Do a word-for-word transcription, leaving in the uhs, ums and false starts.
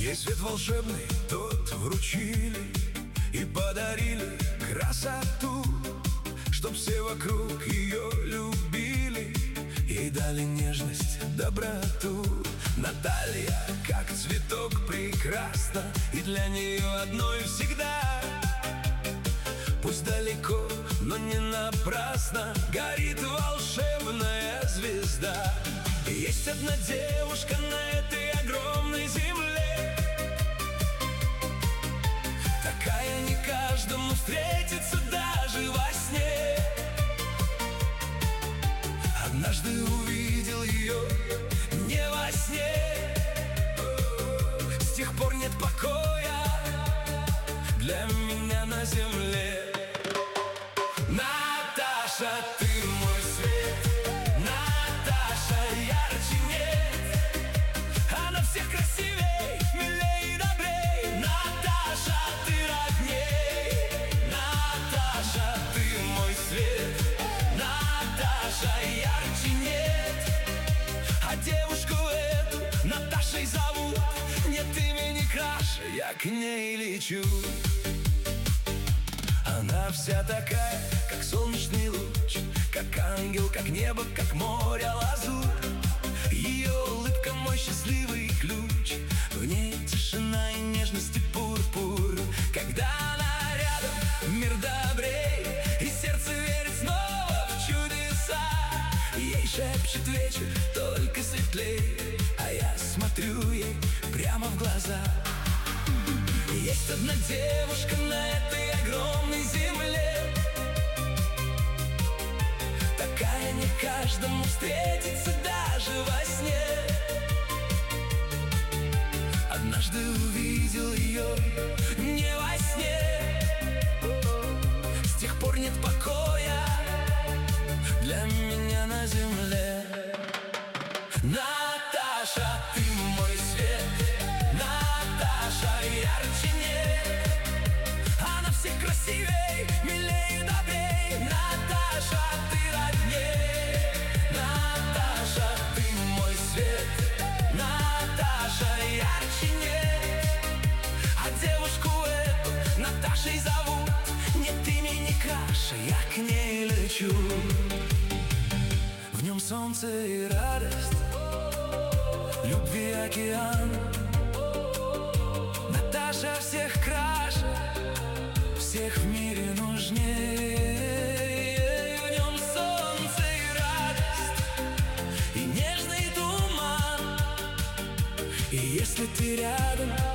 Ей свет волшебный тот вручили и подарили красоту, чтоб все вокруг ее любили, ей дали нежность, доброту. Наталья, как цветок, прекрасна, и для нее одной всегда. Пусть далеко, но не напрасно горит волшебная звезда. Есть одна девушка на этой огромной земле, такая не каждому встретится даже во сне. Однажды увидел ее не во сне, с тех пор нет покоя для меня на земле. Наташа, ты мой свет, Наташа, ярче нет, она всех красивей, милей и добрей. Наташа, ты родней, Наташа, ты мой свет, Наташа, ярче нет. А девушку эту Наташей зовут, нет имени краше, я к ней лечу. Она вся такая, как солнечный луч, как ангел, как небо, как море лазурь. Ее улыбка мой счастливый ключ, в ней тишина и нежность и пурпур. Когда она рядом, мир добрей, и сердце верит снова в чудеса. Ей шепчет вечер, только светлей, а я смотрю ей прямо в глаза. Есть одна девушка на этой огромной земле, такая не каждому встретится даже во сне. Однажды увидел ее не во сне, с тех пор нет покоя для меня на земле. Наташа, ты мой свет, Наташа, ярче нет, она всех красивей, милей и добрей. Наташа, ты родней, Наташа, ты мой свет, Наташа, ярче нет. А девушку эту Наташей зовут, нет имени краше, я к ней лечу. В нем солнце и радость, любви океан. Наташа всех краше, всех в мире нужнее. В нем солнце и радость, и нежный туман. И если ты рядом,